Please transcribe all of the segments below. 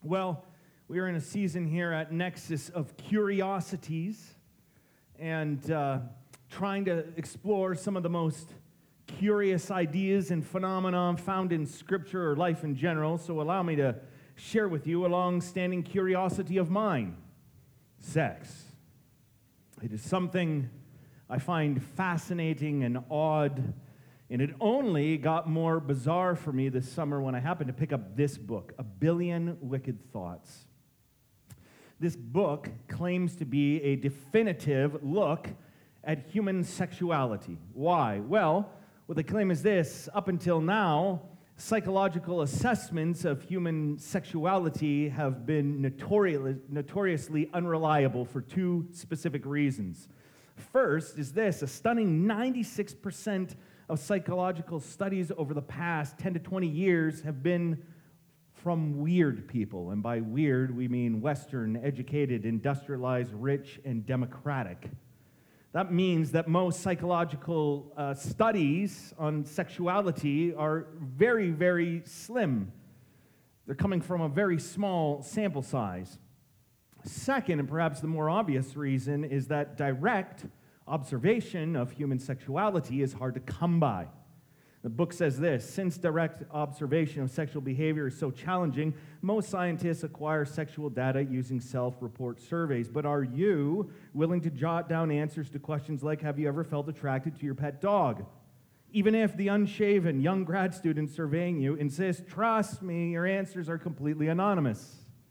Well, we are in a season here at Nexus of curiosities and trying to explore some of the most curious ideas and phenomena found in Scripture or life in general. So allow me to share with you a long-standing curiosity of mine: sex. It is something I find fascinating and odd, and it only got more bizarre for me this summer when I happened to pick up this book, A Billion Wicked Thoughts. This book claims to be a definitive look at human sexuality. Why? Well, what they claim is this: up until now, psychological assessments of human sexuality have been notoriously unreliable for two specific reasons. First is this: a stunning 96% of psychological studies over the past 10 to 20 years have been from weird people. And by weird, we mean Western, educated, industrialized, rich, and democratic. That means that most psychological studies on sexuality are very, very slim. They're coming from a very small sample size. Second, and perhaps the more obvious reason, is that direct observation of human sexuality is hard to come by. The book says this: since direct observation of sexual behavior is so challenging, most scientists acquire sexual data using self-report surveys. But are you willing to jot down answers to questions like, have you ever felt attracted to your pet dog? Even if the unshaven young grad student surveying you insists, trust me, your answers are completely anonymous.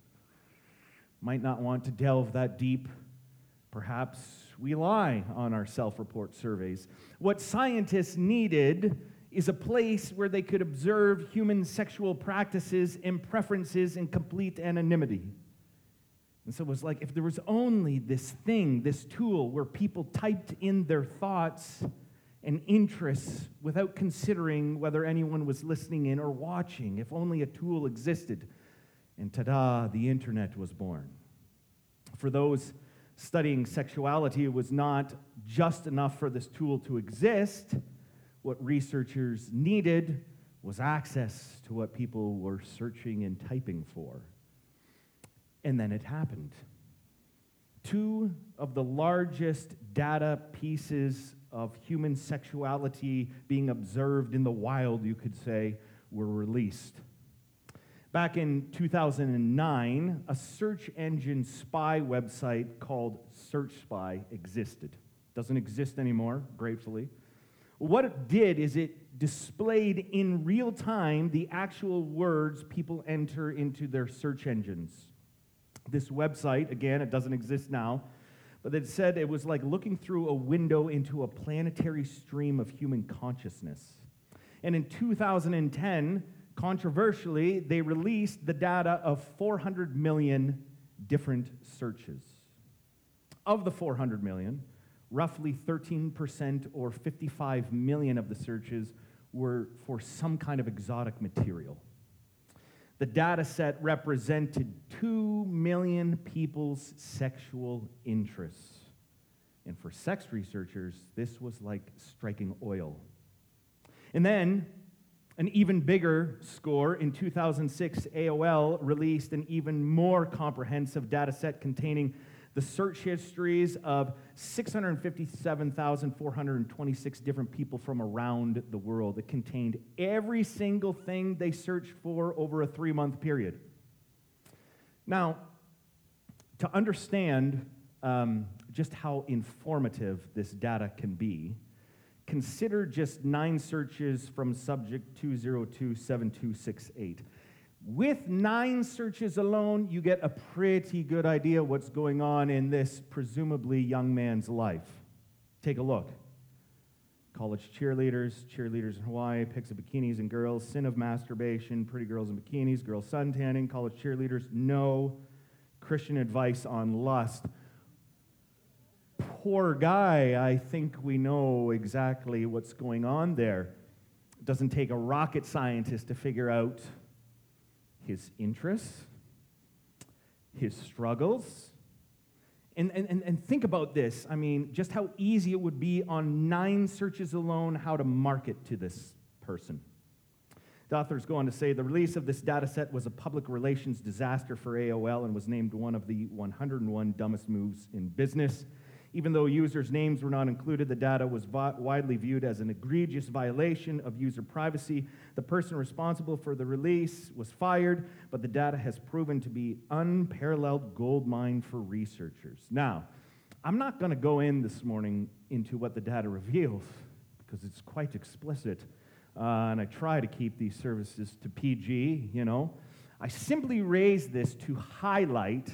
Might not want to delve that deep. Perhaps we lie on our self-report surveys. What scientists needed is a place where they could observe human sexual practices and preferences in complete anonymity. And so it was like if there was only this thing, this tool, where people typed in their thoughts and interests without considering whether anyone was listening in or watching. If only a tool existed. And ta-da, the internet was born. For those studying sexuality, it was not just enough for this tool to exist. What researchers needed was access to what people were searching and typing for. And then it happened. Two of the largest data pieces of human sexuality being observed in the wild, you could say, were released. Back in 2009, a search engine spy website called Search Spy existed. Doesn't exist anymore, gratefully. What it did is it displayed in real time the actual words people enter into their search engines. This website, again, it doesn't exist now, but it said it was like looking through a window into a planetary stream of human consciousness. And in 2010, controversially, they released the data of 400 million different searches. Of the 400 million, roughly 13% or 55 million of the searches were for some kind of exotic material. The data set represented 2 million people's sexual interests. And for sex researchers, this was like striking oil. And then, an even bigger score, in 2006, AOL released an even more comprehensive data set containing the search histories of 657,426 different people from around the world. It contained every single thing they searched for over a 3-month period. Now, to understand just how informative this data can be, consider just 9 searches from subject 2027268. With 9 searches alone, you get a pretty good idea what's going on in this presumably young man's life. Take a look. College cheerleaders, cheerleaders in Hawaii, pics of bikinis and girls, sin of masturbation, pretty girls in bikinis, girls suntanning, college cheerleaders, no Christian advice on lust. Poor guy, I think we know exactly what's going on there. It doesn't take a rocket scientist to figure out his interests, his struggles. And think about this. I mean, just how easy it would be on 9 searches alone how to market to this person. The authors go on to say, the release of this data set was a public relations disaster for AOL and was named one of the 101 dumbest moves in business. Even though users' names were not included, the data was widely viewed as an egregious violation of user privacy. The person responsible for the release was fired, but the data has proven to be unparalleled goldmine for researchers. Now, I'm not going to go in this morning into what the data reveals, because it's quite explicit, and I try to keep these services to PG, I simply raise this to highlight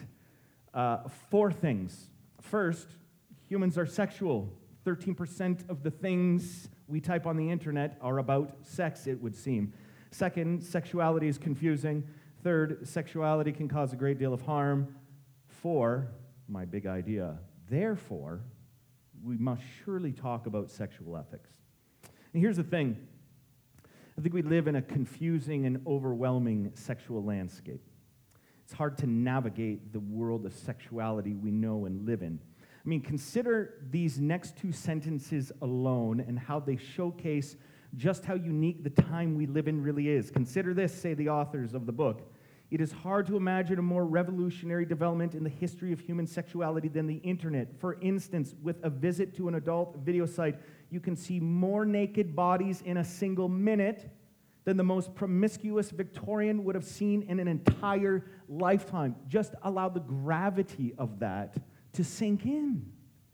4 things. First, humans are sexual. 13% of the things we type on the internet are about sex, it would seem. Second, sexuality is confusing. Third, sexuality can cause a great deal of harm. 4, my big idea, therefore, we must surely talk about sexual ethics. And here's the thing. I think we live in a confusing and overwhelming sexual landscape. It's hard to navigate the world of sexuality we know and live in. I mean, consider these next 2 sentences alone and how they showcase just how unique the time we live in really is. Consider this, say the authors of the book. It is hard to imagine a more revolutionary development in the history of human sexuality than the internet. For instance, with a visit to an adult video site, you can see more naked bodies in a single minute than the most promiscuous Victorian would have seen in an entire lifetime. Just allow the gravity of that to sink in.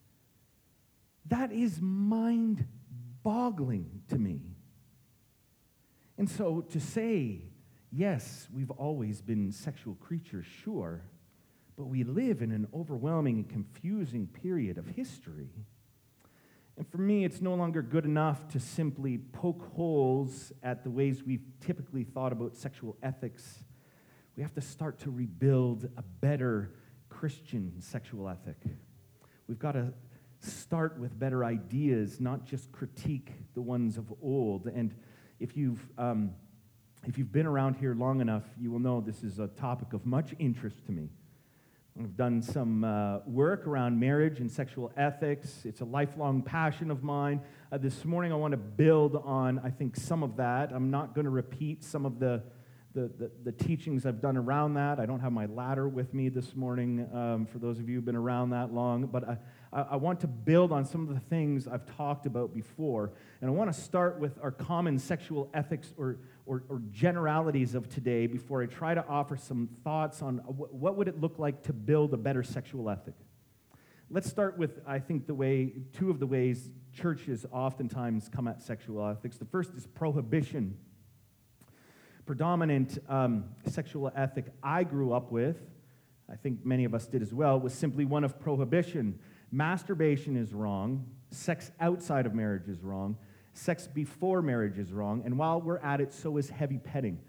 That is mind-boggling to me. And so to say, yes, we've always been sexual creatures, sure, but we live in an overwhelming and confusing period of history. And for me, it's no longer good enough to simply poke holes at the ways we've typically thought about sexual ethics. We have to start to rebuild a better Christian sexual ethic. We've got to start with better ideas, not just critique the ones of old. And if you've been around here long enough, you will know this is a topic of much interest to me. I've done some work around marriage and sexual ethics. It's a lifelong passion of mine. This morning I want to build on, I think, some of that. I'm not going to repeat some of the teachings I've done around that. I don't have my ladder with me this morning, for those of you who've been around that long, but I want to build on some of the things I've talked about before, and I want to start with our common sexual ethics or generalities of today before I try to offer some thoughts on what would it look like to build a better sexual ethic. Let's start with, I think, 2 of the ways churches oftentimes come at sexual ethics. The first is prohibition. Predominant sexual ethic I grew up with, I think many of us did as well, was simply one of prohibition. Masturbation is wrong. Sex outside of marriage is wrong. Sex before marriage is wrong. And while we're at it, so is heavy petting.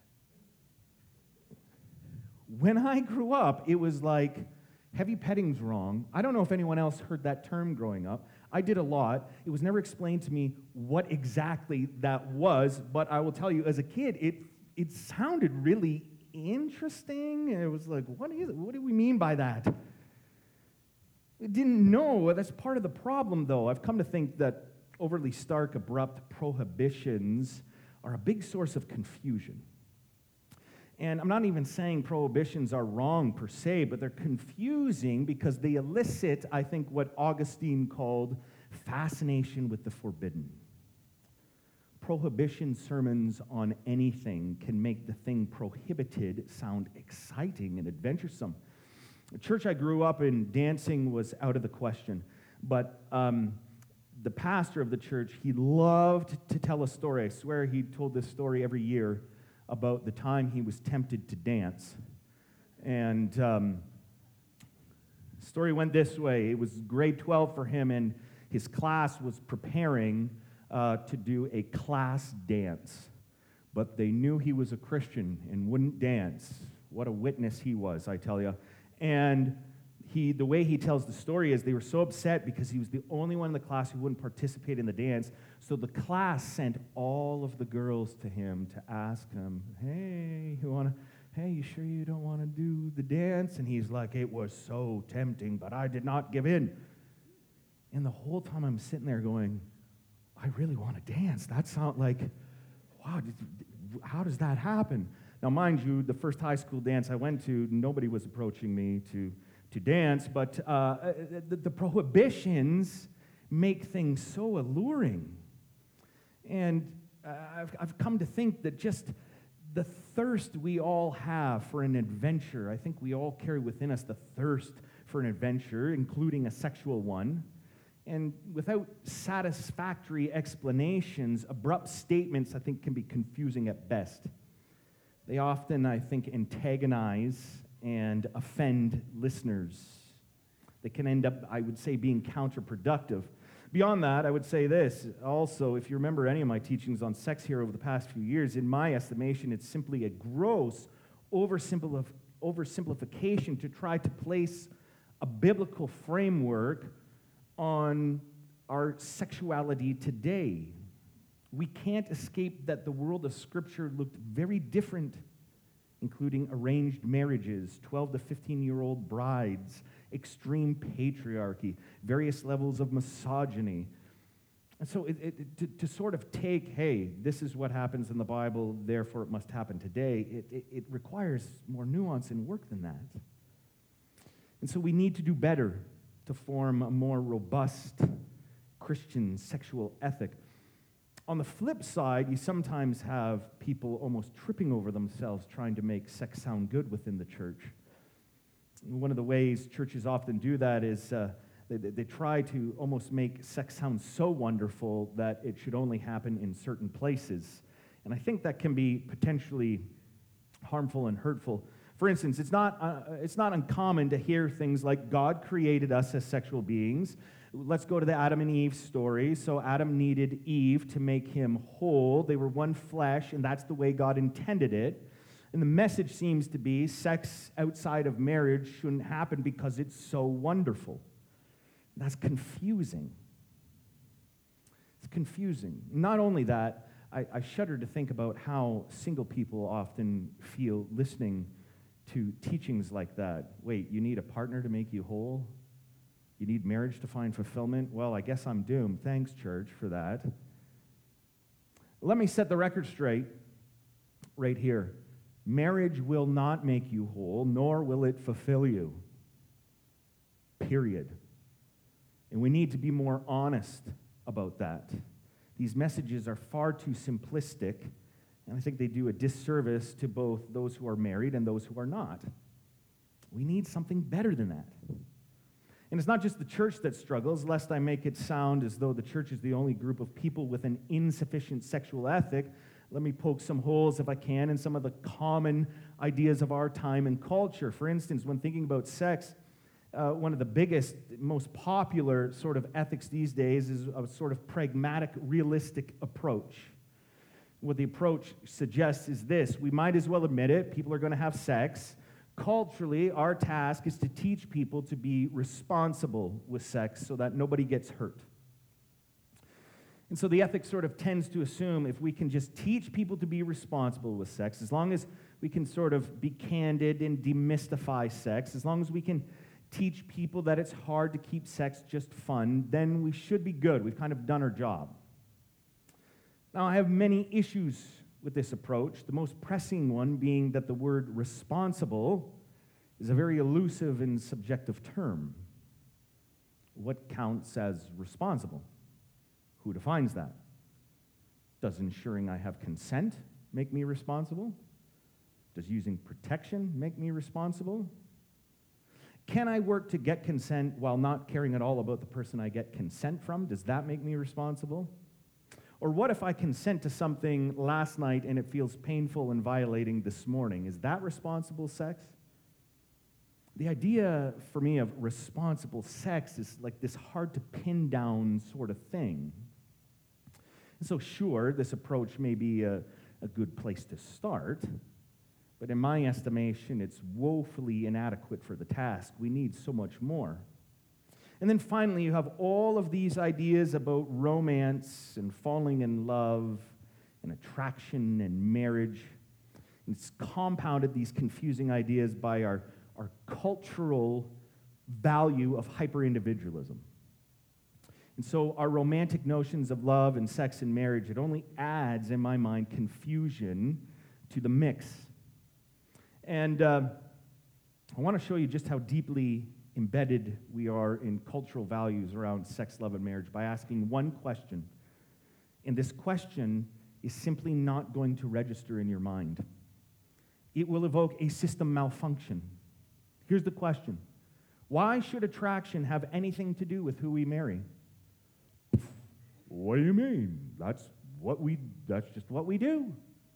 When I grew up, it was like, heavy petting's wrong. I don't know if anyone else heard that term growing up. I did a lot. It was never explained to me what exactly that was, but I will tell you, as a kid, it sounded really interesting. It was like, what do we mean by that? I didn't know. That's part of the problem, though. I've come to think that overly stark, abrupt prohibitions are a big source of confusion. And I'm not even saying prohibitions are wrong per se, but they're confusing because they elicit, I think, what Augustine called fascination with the forbidden. Prohibition sermons on anything can make the thing prohibited sound exciting and adventuresome. The church I grew up in, dancing was out of the question, but the pastor of the church, he loved to tell a story. I swear he told this story every year about the time he was tempted to dance. And the story went this way. It was grade 12 for him, and his class was preparing to do a class dance. But they knew he was a Christian and wouldn't dance. What a witness he was, I tell you. And the way he tells the story is they were so upset because he was the only one in the class who wouldn't participate in the dance. So the class sent all of the girls to him to ask him, hey, you sure you don't want to do the dance? And he's like, it was so tempting, but I did not give in. And the whole time I'm sitting there going, I really want to dance. That sounds like, wow, how does that happen? Now, mind you, the first high school dance I went to, nobody was approaching me to dance, but the prohibitions make things so alluring. And I've come to think that just the thirst we all have for an adventure, I think we all carry within us the thirst for an adventure, including a sexual one. And without satisfactory explanations, abrupt statements, I think, can be confusing at best. They often, I think, antagonize and offend listeners. They can end up, I would say, being counterproductive. Beyond that, I would say this. Also, if you remember any of my teachings on sex here over the past few years, in my estimation, it's simply a gross oversimplification to try to place a biblical framework on our sexuality today. We can't escape that the world of Scripture looked very different, including arranged marriages, 12 to 15-year-old brides, extreme patriarchy, various levels of misogyny. And so to sort of take, hey, this is what happens in the Bible, therefore it must happen today, it requires more nuance and work than that. And so we need to do better to form a more robust Christian sexual ethic. On the flip side, you sometimes have people almost tripping over themselves trying to make sex sound good within the church. One of the ways churches often do that is they try to almost make sex sound so wonderful that it should only happen in certain places. And I think that can be potentially harmful and hurtful. For instance, it's not uncommon to hear things like, God created us as sexual beings. Let's go to the Adam and Eve story. So Adam needed Eve to make him whole. They were one flesh, and that's the way God intended it. And the message seems to be sex outside of marriage shouldn't happen because it's so wonderful. That's confusing. It's confusing. Not only that, I shudder to think about how single people often feel listening to teachings like that. Wait, you need a partner to make you whole? You need marriage to find fulfillment? Well, I guess I'm doomed. Thanks, church, for that. Let me set the record straight right here. Marriage will not make you whole, nor will it fulfill you. Period. And we need to be more honest about that. These messages are far too simplistic, and I think they do a disservice to both those who are married and those who are not. We need something better than that. And it's not just the church that struggles, lest I make it sound as though the church is the only group of people with an insufficient sexual ethic. Let me poke some holes, if I can, in some of the common ideas of our time and culture. For instance, when thinking about sex, one of the biggest, most popular sort of ethics these days is a sort of pragmatic, realistic approach. What the approach suggests is this: we might as well admit it, people are going to have sex. Culturally, our task is to teach people to be responsible with sex so that nobody gets hurt. And so the ethic sort of tends to assume if we can just teach people to be responsible with sex, as long as we can sort of be candid and demystify sex, as long as we can teach people that it's hard to keep sex just fun, then we should be good. We've kind of done our job. Now, I have many issues with this approach, the most pressing one being that the word responsible is a very elusive and subjective term. What counts as responsible? Who defines that? Does ensuring I have consent make me responsible? Does using protection make me responsible? Can I work to get consent while not caring at all about the person I get consent from? Does that make me responsible? Or what if I consent to something last night and it feels painful and violating this morning? Is that responsible sex? The idea for me of responsible sex is like this hard to pin down sort of thing. And so sure, this approach may be a good place to start, but in my estimation, it's woefully inadequate for the task. We need so much more. And then finally, you have all of these ideas about romance and falling in love and attraction and marriage. And it's compounded, these confusing ideas, by our cultural value of hyper-individualism. And so our romantic notions of love and sex and marriage, it only adds, in my mind, confusion to the mix. And I want to show you just how deeply embedded we are in cultural values around sex, love, and marriage by asking one question. And this question is simply not going to register in your mind. It will evoke a system malfunction. Here's the question. Why should attraction have anything to do with who we marry? What do you mean? That's just what we do.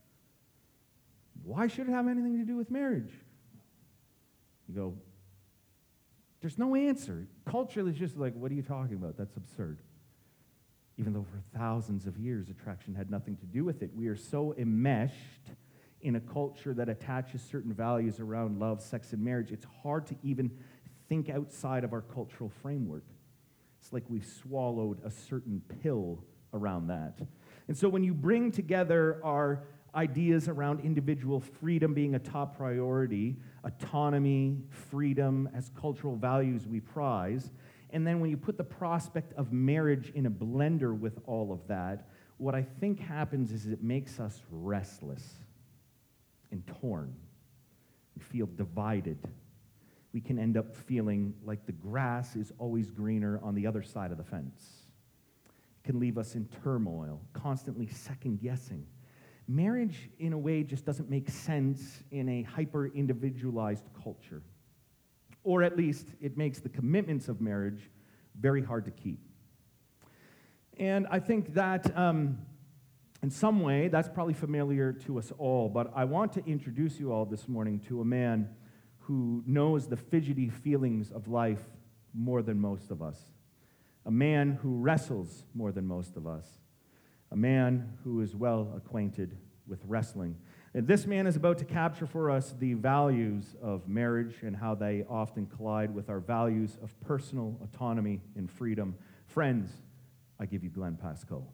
Why should it have anything to do with marriage? You go, there's no answer. Culture is just like, what are you talking about? That's absurd. Even though for thousands of years, attraction had nothing to do with it. We are so enmeshed in a culture that attaches certain values around love, sex, and marriage, it's hard to even think outside of our cultural framework. It's like we've swallowed a certain pill around that. And so when you bring together our ideas around individual freedom being a top priority, autonomy, freedom as cultural values we prize, and then when you put the prospect of marriage in a blender with all of that, what I think happens is it makes us restless and torn. We feel divided. We can end up feeling like the grass is always greener on the other side of the fence. It can leave us in turmoil, constantly second-guessing. Marriage, in a way, just doesn't make sense in a hyper-individualized culture. Or at least, it makes the commitments of marriage very hard to keep. And I think that, in some way, that's probably familiar to us all, but I want to introduce you all this morning to a man who knows the fidgety feelings of life more than most of us. A man who wrestles more than most of us. A man who is well acquainted with wrestling. And this man is about to capture for us the values of marriage and how they often collide with our values of personal autonomy and freedom. Friends, I give you Glenn Pascoe.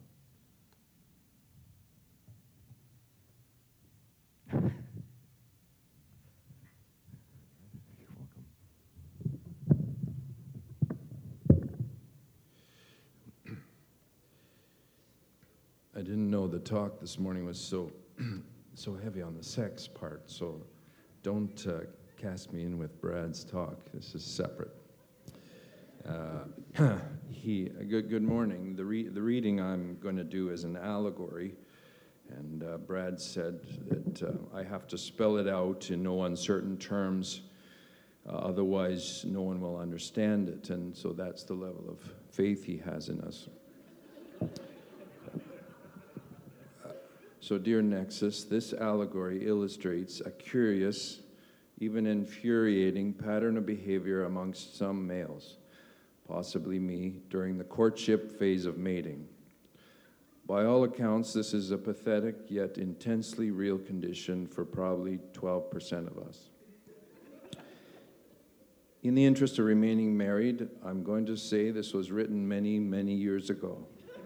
I didn't know the talk this morning was so heavy on the sex part, so don't cast me in with Brad's talk. This is separate. Good morning. The reading I'm going to do is an allegory, and Brad said that I have to spell it out in no uncertain terms, otherwise no one will understand it, and so that's the level of faith he has in us. So, dear Nexus, this allegory illustrates a curious, even infuriating pattern of behavior amongst some males, possibly me, during the courtship phase of mating. By all accounts, this is a pathetic yet intensely real condition for probably 12% of us. In the interest of remaining married, I'm going to say this was written many, many years ago,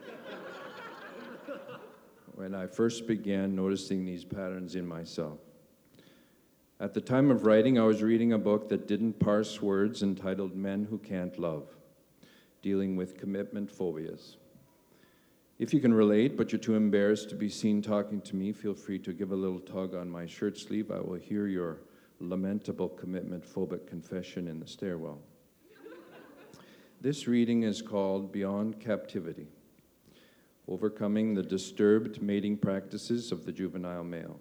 when I first began noticing these patterns in myself. At the time of writing, I was reading a book that didn't parse words entitled Men Who Can't Love, dealing with commitment phobias. If you can relate, but you're too embarrassed to be seen talking to me, feel free to give a little tug on my shirt sleeve. I will hear your lamentable commitment-phobic confession in the stairwell. This reading is called Beyond Captivity: Overcoming the Disturbed Mating Practices of the Juvenile Male.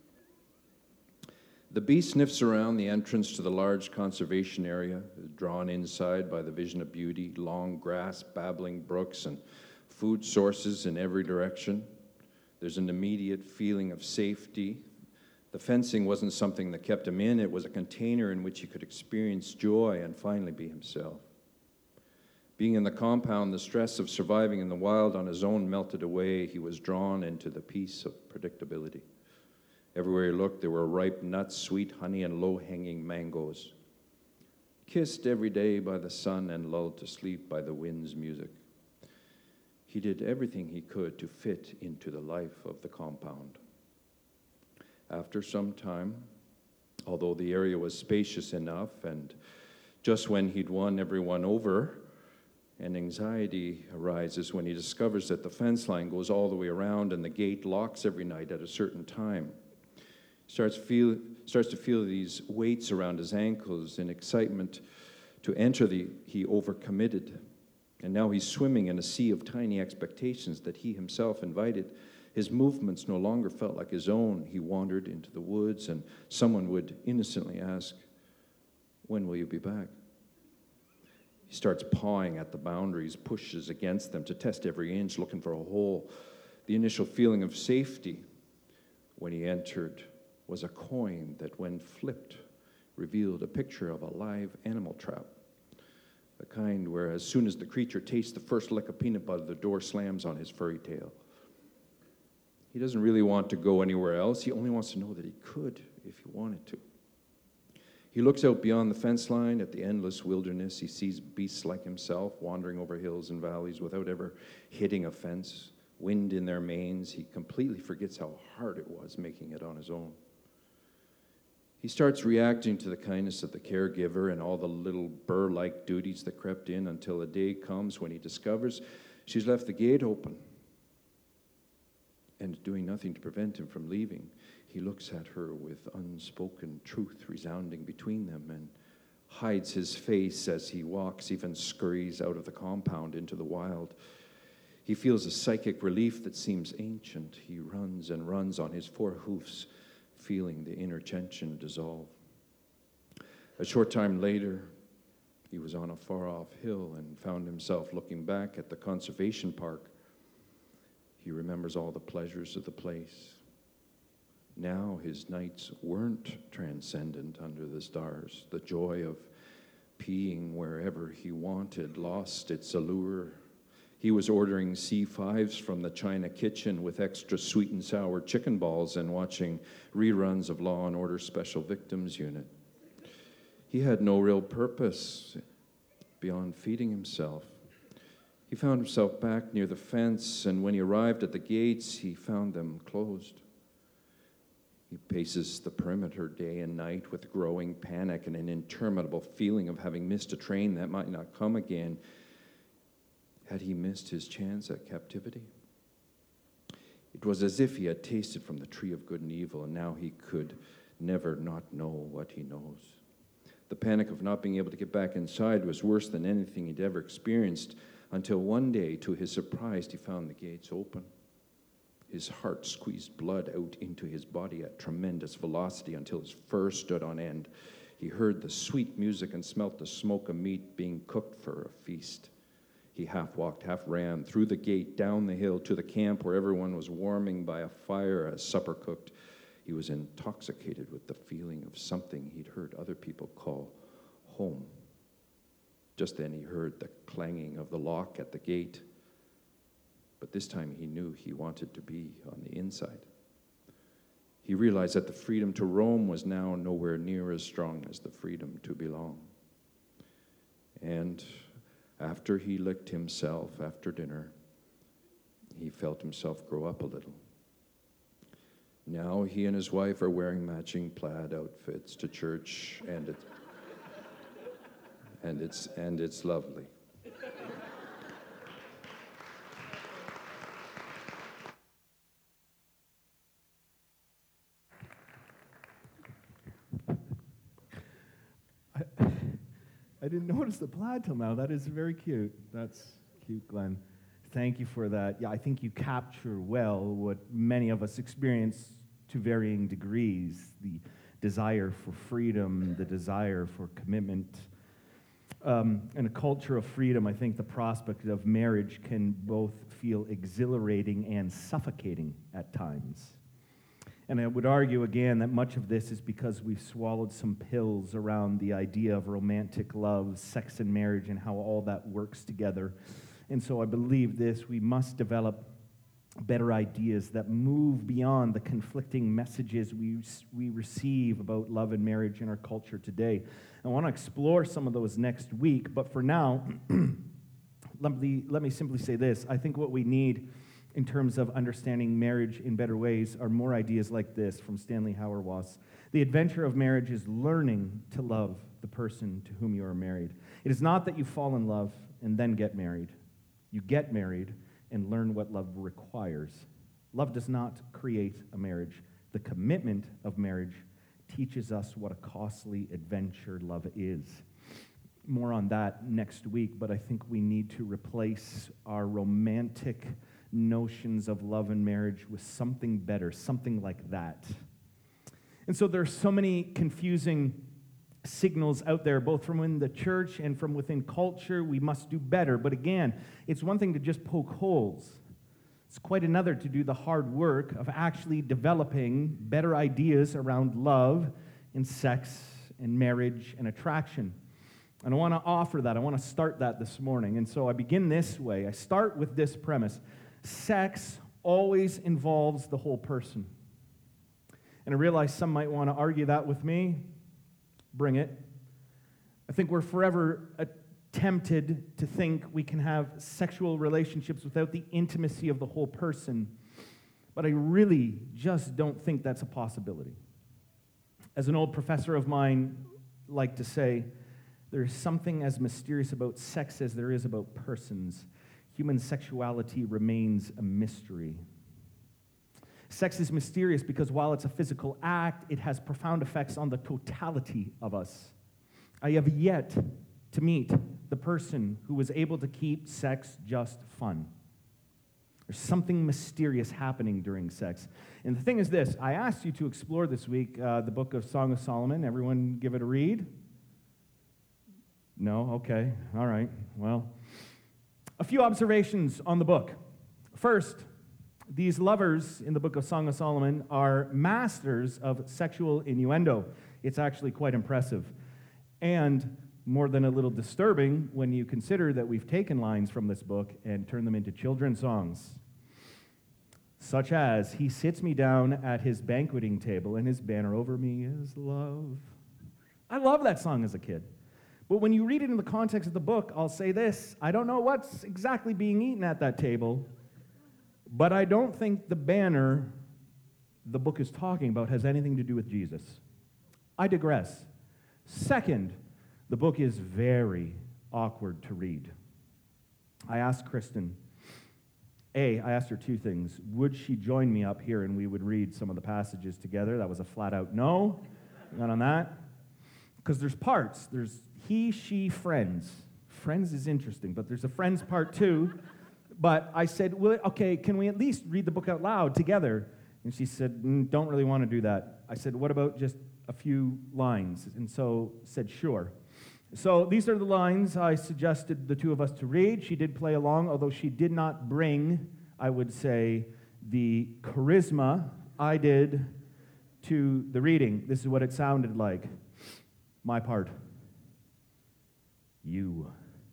The bee sniffs around the entrance to the large conservation area, drawn inside by the vision of beauty, long grass, babbling brooks, and food sources in every direction. There's an immediate feeling of safety. The fencing wasn't something that kept him in, it was a container in which he could experience joy and finally be himself. Being in the compound, the stress of surviving in the wild on his own melted away. He was drawn into the peace of predictability. Everywhere he looked, there were ripe nuts, sweet honey, and low-hanging mangoes. Kissed every day by the sun and lulled to sleep by the wind's music. He did everything he could to fit into the life of the compound. After some time, although the area was spacious enough, and just when he'd won everyone over, And anxiety arises when he discovers that the fence line goes all the way around and the gate locks every night at a certain time. He starts to feel these weights around his ankles. In excitement to enter, he overcommitted. And now he's swimming in a sea of tiny expectations that he himself invited. His movements no longer felt like his own. He wandered into the woods, and someone would innocently ask, "When will you be back?" He starts pawing at the boundaries, pushes against them to test every inch, looking for a hole. The initial feeling of safety when he entered was a coin that, when flipped, revealed a picture of a live animal trap. The kind where as soon as the creature tastes the first lick of peanut butter, the door slams on his furry tail. He doesn't really want to go anywhere else. He only wants to know that he could if he wanted to. He looks out beyond the fence line at the endless wilderness. He sees beasts like himself wandering over hills and valleys without ever hitting a fence, wind in their manes. He completely forgets how hard it was making it on his own. He starts reacting to the kindness of the caregiver and all the little burr-like duties that crept in until a day comes when he discovers she's left the gate open and doing nothing to prevent him from leaving. He looks at her with unspoken truth resounding between them and hides his face as he walks, even scurries out of the compound into the wild. He feels a psychic relief that seems ancient. He runs and runs on his four hoofs, feeling the inner tension dissolve. A short time later, he was on a far-off hill and found himself looking back at the conservation park. He remembers all the pleasures of the place. Now his nights weren't transcendent under the stars. The joy of peeing wherever he wanted lost its allure. He was ordering C5s from the China kitchen with extra sweet and sour chicken balls and watching reruns of Law and Order Special Victims Unit. He had no real purpose beyond feeding himself. He found himself back near the fence, and when he arrived at the gates, he found them closed. He paces the perimeter day and night with growing panic and an interminable feeling of having missed a train that might not come again. Had he missed his chance at captivity? It was as if he had tasted from the tree of good and evil, and now he could never not know what he knows. The panic of not being able to get back inside was worse than anything he'd ever experienced, until one day, to his surprise, he found the gates open. His heart squeezed blood out into his body at tremendous velocity until his fur stood on end. He heard the sweet music and smelt the smoke of meat being cooked for a feast. He half walked, half ran through the gate, down the hill to the camp where everyone was warming by a fire as supper cooked. He was intoxicated with the feeling of something he'd heard other people call home. Just then he heard the clanging of the lock at the gate. But this time he knew he wanted to be on the inside. He realized that the freedom to roam was now nowhere near as strong as the freedom to belong. And after he licked himself after dinner, he felt himself grow up a little. Now he and his wife are wearing matching plaid outfits to church, and it's lovely. I didn't notice the plaid till now. That is very cute. That's cute, Glenn. Thank you for that. Yeah, I think you capture well what many of us experience to varying degrees, the desire for freedom, the desire for commitment. In a culture of freedom, I think the prospect of marriage can both feel exhilarating and suffocating at times. And I would argue again that much of this is because we've swallowed some pills around the idea of romantic love, sex and marriage, and how all that works together. And so I believe this, we must develop better ideas that move beyond the conflicting messages we receive about love and marriage in our culture today. I want to explore some of those next week, but for now, let me simply say this. I think what we need in terms of understanding marriage in better ways are more ideas like this from Stanley Hauerwas. The adventure of marriage is learning to love the person to whom you are married. It is not that you fall in love and then get married. You get married and learn what love requires. Love does not create a marriage. The commitment of marriage teaches us what a costly adventure love is. More on that next week, but I think we need to replace our romantic notions of love and marriage with something better, something like that. And so there are so many confusing signals out there, both from within the church and from within culture. We must do better. But again, it's one thing to just poke holes. It's quite another to do the hard work of actually developing better ideas around love and sex and marriage and attraction. And I want to offer that. I want to start that this morning. And so I begin this way. I start with this premise. Sex always involves the whole person. And I realize some might want to argue that with me. Bring it. I think we're forever tempted to think we can have sexual relationships without the intimacy of the whole person. But I really just don't think that's a possibility. As an old professor of mine liked to say, there's something as mysterious about sex as there is about persons. Human sexuality remains a mystery. Sex is mysterious because while it's a physical act, it has profound effects on the totality of us. I have yet to meet the person who was able to keep sex just fun. There's something mysterious happening during sex. And the thing is this, I asked you to explore this week the book of Song of Solomon. Everyone give it a read? No? Okay. All right. Well, a few observations on the book. First, these lovers in the book of Song of Solomon are masters of sexual innuendo. It's actually quite impressive. And more than a little disturbing when you consider that we've taken lines from this book and turned them into children's songs. Such as, he sits me down at his banqueting table and his banner over me is love. I love that song as a kid. But when you read it in the context of the book, I'll say this, I don't know what's exactly being eaten at that table, but I don't think the banner the book is talking about has anything to do with Jesus. I digress. Second, the book is very awkward to read. I asked Kristen, I asked her two things. Would she join me up here and we would read some of the passages together? That was a flat out no. Not on that. Because there's parts. There's he, she, friends. Friends is interesting, but there's a friends part too. But I said, well, okay, can we at least read the book out loud together? And she said, don't really want to do that. I said, what about just a few lines? And so said, sure. So these are the lines I suggested the two of us to read. She did play along, although she did not bring, I would say, the charisma I did to the reading. This is what it sounded like. My part. You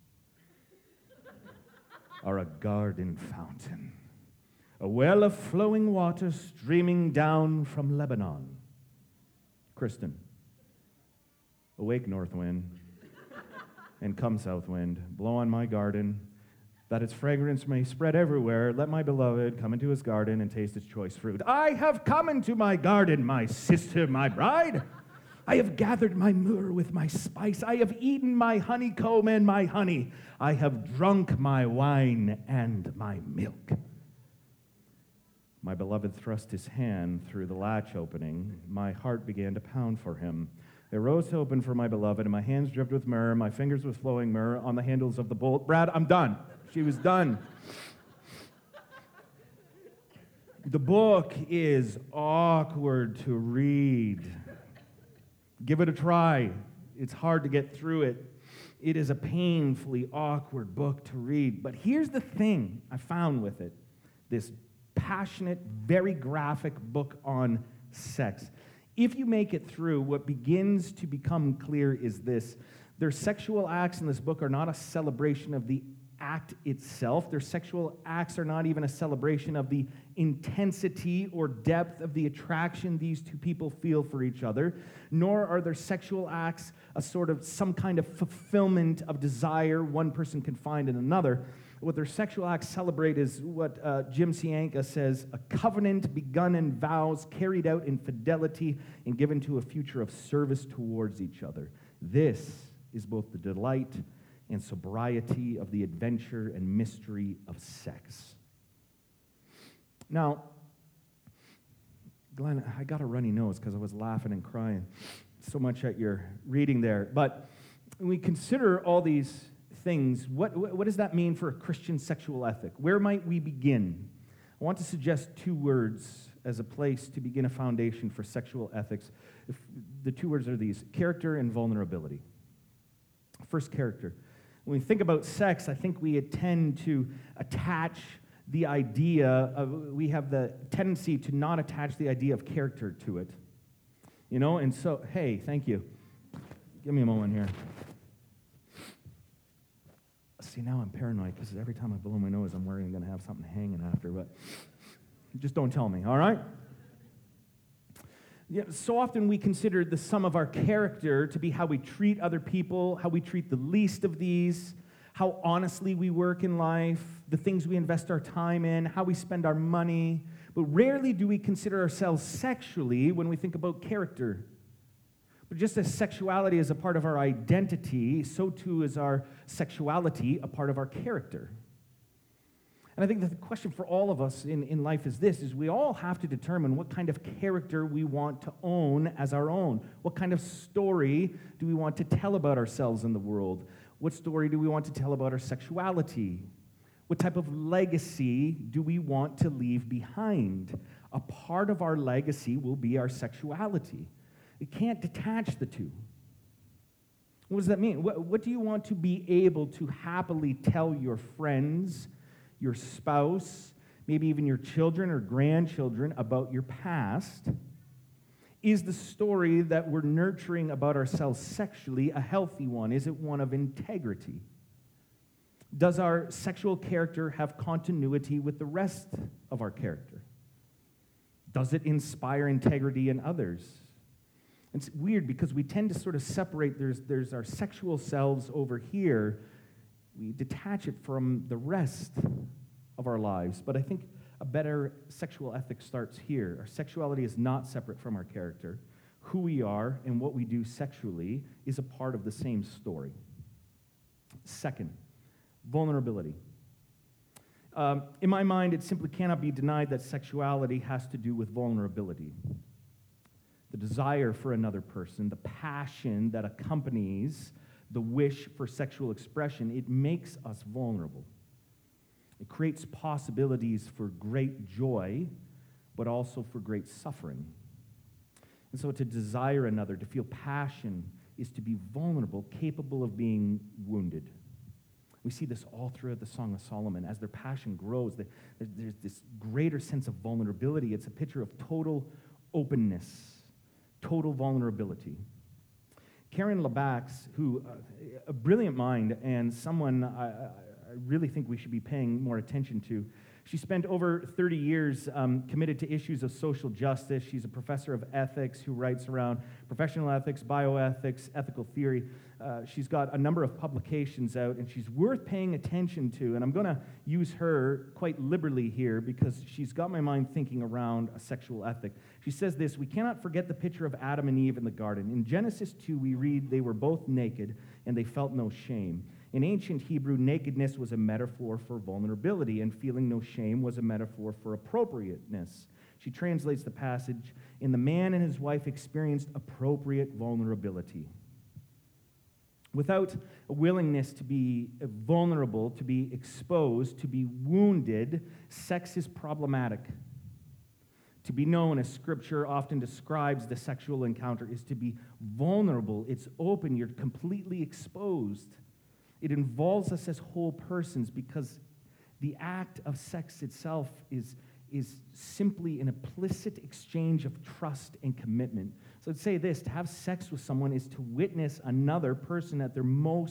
are a garden fountain, a well of flowing water streaming down from Lebanon. Kristen, awake, north wind, and come, south wind, blow on my garden, that its fragrance may spread everywhere. Let my beloved come into his garden and taste its choice fruit. I have come into my garden, my sister, my bride. I have gathered my myrrh with my spice. I have eaten my honeycomb and my honey. I have drunk my wine and my milk. My beloved thrust his hand through the latch opening. My heart began to pound for him. I rose to open for my beloved, and my hands dripped with myrrh, my fingers with flowing myrrh on the handles of the bolt. Brad, I'm done. She was done. The book is awkward to read. Give it a try. It's hard to get through it. It is a painfully awkward book to read. But here's the thing I found with it. This passionate, very graphic book on sex. If you make it through, what begins to become clear is this. Their sexual acts in this book are not a celebration of the act itself. Their sexual acts are not even a celebration of the intensity or depth of the attraction these two people feel for each other, nor are their sexual acts a sort of some kind of fulfillment of desire one person can find in another. What their sexual acts celebrate is what Jim Cianca says, a covenant begun in vows, carried out in fidelity, and given to a future of service towards each other. This is both the delight and sobriety of the adventure and mystery of sex. Now, Glenn, I got a runny nose because I was laughing and crying so much at your reading there. But when we consider all these things, what does that mean for a Christian sexual ethic? Where might we begin? I want to suggest two words as a place to begin a foundation for sexual ethics. The two words are these: character and vulnerability. First, character. When we think about sex, I think we tend to attach the idea of, we have the tendency to not attach the idea of character to it. You know, and so, hey, thank you. Give me a moment here. See, now I'm paranoid because every time I blow my nose, I'm worried I'm going to have something hanging after, but just don't tell me, all right? Yeah, so often we consider the sum of our character to be how we treat other people, how we treat the least of these, how honestly we work in life, the things we invest our time in, how we spend our money. But rarely do we consider ourselves sexually when we think about character. But just as sexuality is a part of our identity, so too is our sexuality a part of our character. And I think that the question for all of us in life is this, is we all have to determine what kind of character we want to own as our own. What kind of story do we want to tell about ourselves in the world? What story do we want to tell about our sexuality? What type of legacy do we want to leave behind? A part of our legacy will be our sexuality. You can't detach the two. What does that mean? What do you want to be able to happily tell your friends, your spouse, maybe even your children or grandchildren about your past? Is the story that we're nurturing about ourselves sexually a healthy one? Is it one of integrity? Does our sexual character have continuity with the rest of our character? Does it inspire integrity in others? It's weird because we tend to sort of separate, there's our sexual selves over here. We detach it from the rest of our lives. But I think a better sexual ethic starts here. Our sexuality is not separate from our character. Who we are and what we do sexually is a part of the same story. Second, vulnerability. In my mind, it simply cannot be denied that sexuality has to do with vulnerability. The desire for another person, the passion that accompanies the wish for sexual expression, it makes us vulnerable. It creates possibilities for great joy, but also for great suffering. And so to desire another, to feel passion, is to be vulnerable, capable of being wounded. We see this all throughout the Song of Solomon. As their passion grows, there's this greater sense of vulnerability. It's a picture of total openness, total vulnerability. Karen Labax, who, a brilliant mind and someone I really think we should be paying more attention to. She spent over 30 years committed to issues of social justice. She's a professor of ethics who writes around professional ethics, bioethics, ethical theory. She's got a number of publications out, and she's worth paying attention to. And I'm going to use her quite liberally here because she's got my mind thinking around a sexual ethic. She says this: we cannot forget the picture of Adam and Eve in the garden. In Genesis 2, we read they were both naked, and they felt no shame. In ancient Hebrew, nakedness was a metaphor for vulnerability, and feeling no shame was a metaphor for appropriateness. She translates the passage, "In the man and his wife experienced appropriate vulnerability." Without a willingness to be vulnerable, to be exposed, to be wounded, sex is problematic. To be known, as Scripture often describes the sexual encounter, is to be vulnerable. It's open. You're completely exposed. It involves us as whole persons because the act of sex itself is simply an implicit exchange of trust and commitment. So I'd say this: to have sex with someone is to witness another person at their most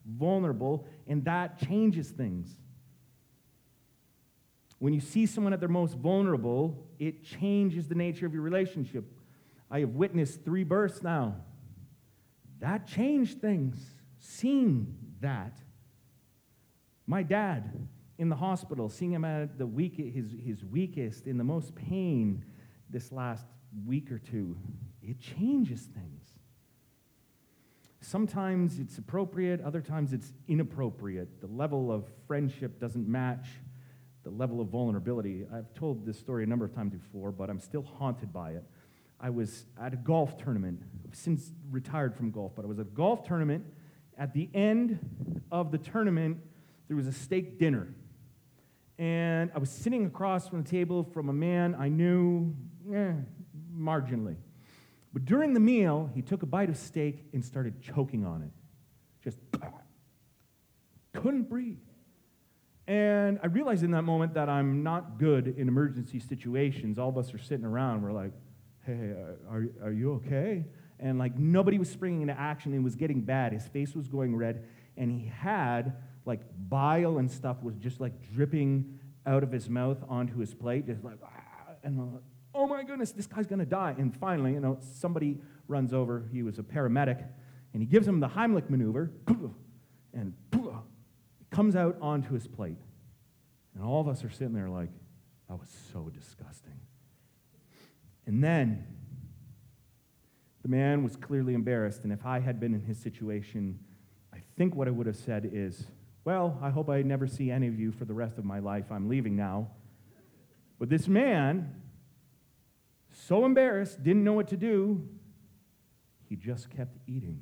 vulnerable, and that changes things. When you see someone at their most vulnerable, it changes the nature of your relationship. I have witnessed 3 births now. That changed things, seeing that. My dad in the hospital, seeing him at his weakest, in the most pain this last week or two, it changes things. Sometimes it's appropriate, other times it's inappropriate. The level of friendship doesn't match the level of vulnerability. I've told this story a number of times before, but I'm still haunted by it. I was at a golf tournament. I've since retired from golf, but I was at a golf tournament. At the end of the tournament, there was a steak dinner. And I was sitting across from the table from a man I knew marginally. But during the meal, he took a bite of steak and started choking on it. Just couldn't breathe. And I realized in that moment that I'm not good in emergency situations. All of us are sitting around. We're like, hey, are you okay? And like nobody was springing into action. It was getting bad. His face was going red. And he had like bile and stuff was just like dripping out of his mouth onto his plate. Just like, and I'm like, oh my goodness, this guy's going to die. And finally, somebody runs over. He was a paramedic. And he gives him the Heimlich maneuver. And it comes out onto his plate. And all of us are sitting there like, that was so disgusting. And then the man was clearly embarrassed. And if I had been in his situation, I think what I would have said is, well, I hope I never see any of you for the rest of my life. I'm leaving now. But this man, so embarrassed, didn't know what to do, he just kept eating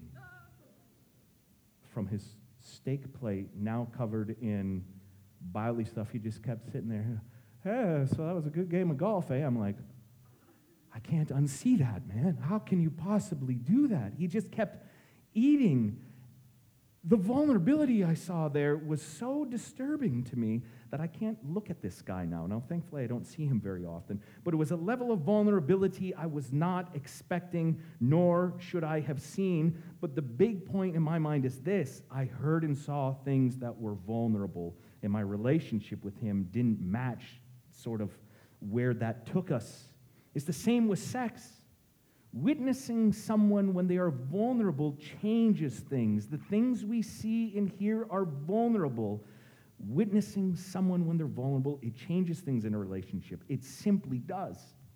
from his steak plate, now covered in biley stuff. He just kept sitting there. Hey, so that was a good game of golf, eh? I'm like, I can't unsee that, man. How can you possibly do that? He just kept eating. The vulnerability I saw there was so disturbing to me that I can't look at this guy now. Now, thankfully, I don't see him very often. But it was a level of vulnerability I was not expecting, nor should I have seen. But the big point in my mind is this. I heard and saw things that were vulnerable, and my relationship with him didn't match sort of where that took us. It's the same with sex. Witnessing someone when they are vulnerable changes things. The things we see and hear are vulnerable. Witnessing someone when they're vulnerable, it changes things in a relationship. It simply does.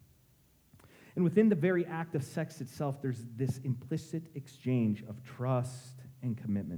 And within the very act of sex itself, there's this implicit exchange of trust and commitment.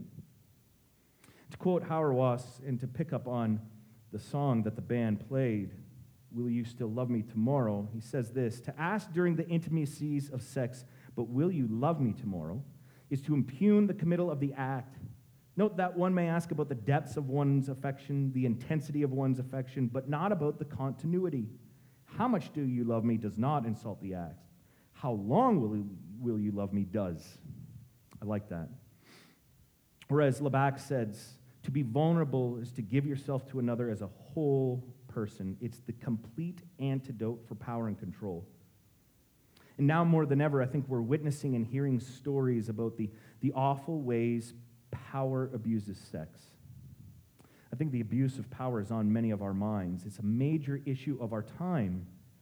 To quote Hauerwas, and to pick up on the song that the band played, "Will you still love me tomorrow?" He says this: to ask during the intimacies of sex, "But will you love me tomorrow?" is to impugn the committal of the act. Note that one may ask about the depths of one's affection, the intensity of one's affection, but not about the continuity. How much do you love me does not insult the act. How long will you love me does. I like that. Whereas Laback says, to be vulnerable is to give yourself to another as a whole person. It's the complete antidote for power and control. And now more than ever, I think we're witnessing and hearing stories about the awful ways power abuses sex. I think the abuse of power is on many of our minds. It's a major issue of our time.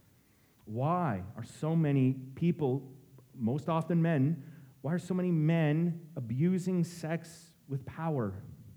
Why are so many people, most often men, why are so many men abusing sex with power?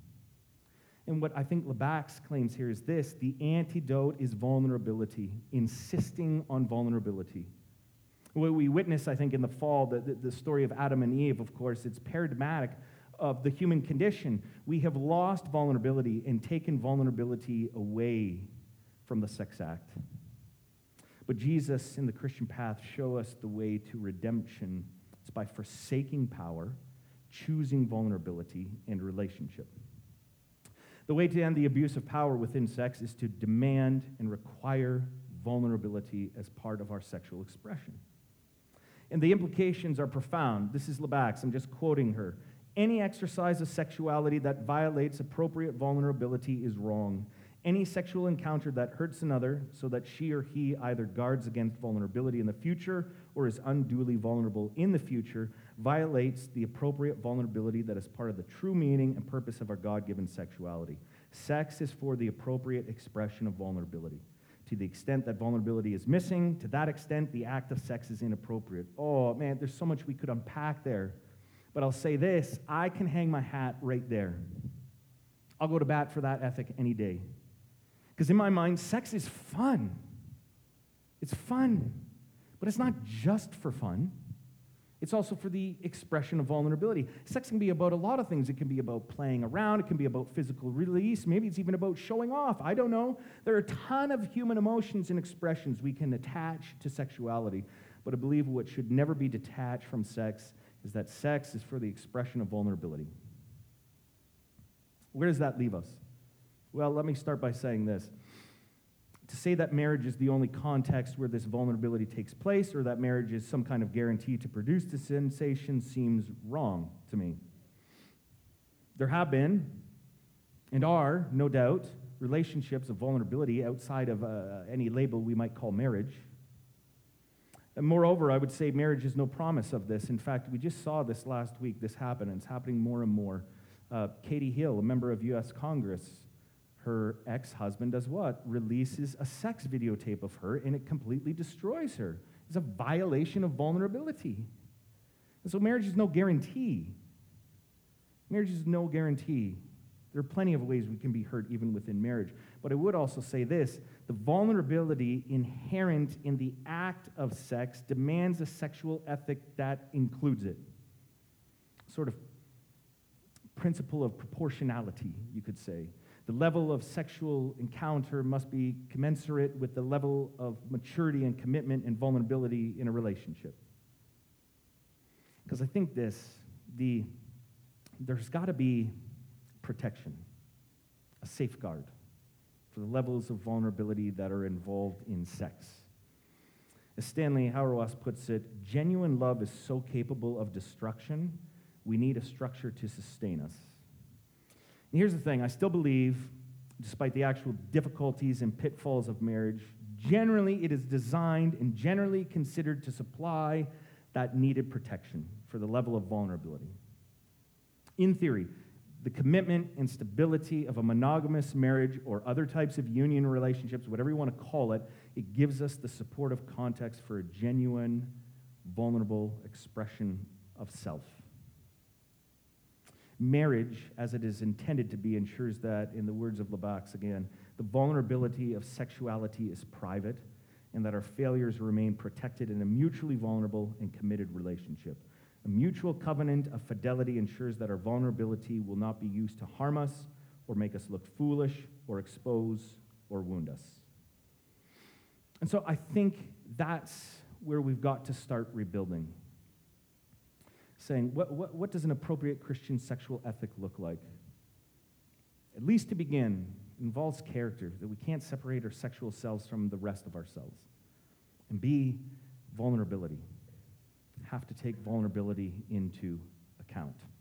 And what I think Laback's claims here is this: the antidote is vulnerability, insisting on vulnerability. What we witness, I think, in the fall, the story of Adam and Eve, of course, it's paradigmatic of the human condition. We have lost vulnerability and taken vulnerability away from the sex act. But Jesus, in the Christian path, show us the way to redemption. It's by forsaking power, choosing vulnerability and relationship. The way to end the abuse of power within sex is to demand and require vulnerability as part of our sexual expression. And the implications are profound. This is Laback's. I'm just quoting her. Any exercise of sexuality that violates appropriate vulnerability is wrong. Any sexual encounter that hurts another so that she or he either guards against vulnerability in the future or is unduly vulnerable in the future violates the appropriate vulnerability that is part of the true meaning and purpose of our God-given sexuality. Sex is for the appropriate expression of vulnerability. To the extent that vulnerability is missing, to that extent, the act of sex is inappropriate. Oh, man, there's so much we could unpack there. But I'll say this, I can hang my hat right there. I'll go to bat for that ethic any day. Because in my mind, sex is fun. It's fun. But it's not just for fun. It's also for the expression of vulnerability. Sex can be about a lot of things. It can be about playing around. It can be about physical release. Maybe it's even about showing off. I don't know. There are a ton of human emotions and expressions we can attach to sexuality. But I believe what should never be detached from sex is that sex is for the expression of vulnerability. Where does that leave us? Well, let me start by saying this. To say that marriage is the only context where this vulnerability takes place, or that marriage is some kind of guarantee to produce the sensation, seems wrong to me. There have been, and are, no doubt, relationships of vulnerability outside of any label we might call marriage. And moreover, I would say marriage is no promise of this. In fact, we just saw this last week, this happen, and it's happening more and more. Katie Hill, a member of U.S. Congress, her ex-husband does what? Releases a sex videotape of her, and it completely destroys her. It's a violation of vulnerability. And so marriage is no guarantee. Marriage is no guarantee. There are plenty of ways we can be hurt even within marriage. But I would also say this, the vulnerability inherent in the act of sex demands a sexual ethic that includes it. Sort of principle of proportionality, you could say. The level of sexual encounter must be commensurate with the level of maturity and commitment and vulnerability in a relationship. Because I think there's got to be protection, a safeguard for the levels of vulnerability that are involved in sex. As Stanley Hauerwas puts it, genuine love is so capable of destruction, we need a structure to sustain us. And here's the thing, I still believe, despite the actual difficulties and pitfalls of marriage, generally it is designed and generally considered to supply that needed protection for the level of vulnerability. In theory, the commitment and stability of a monogamous marriage or other types of union relationships, whatever you want to call it, it gives us the supportive context for a genuine, vulnerable expression of self. Marriage, as it is intended to be, ensures that, in the words of Labax again, the vulnerability of sexuality is private and that our failures remain protected in a mutually vulnerable and committed relationship. A mutual covenant of fidelity ensures that our vulnerability will not be used to harm us or make us look foolish or expose or wound us. And so I think that's where we've got to start rebuilding. Saying, what does an appropriate Christian sexual ethic look like? At least to begin, it involves character, that we can't separate our sexual selves from the rest of ourselves. And B, vulnerability. Have to take vulnerability into account.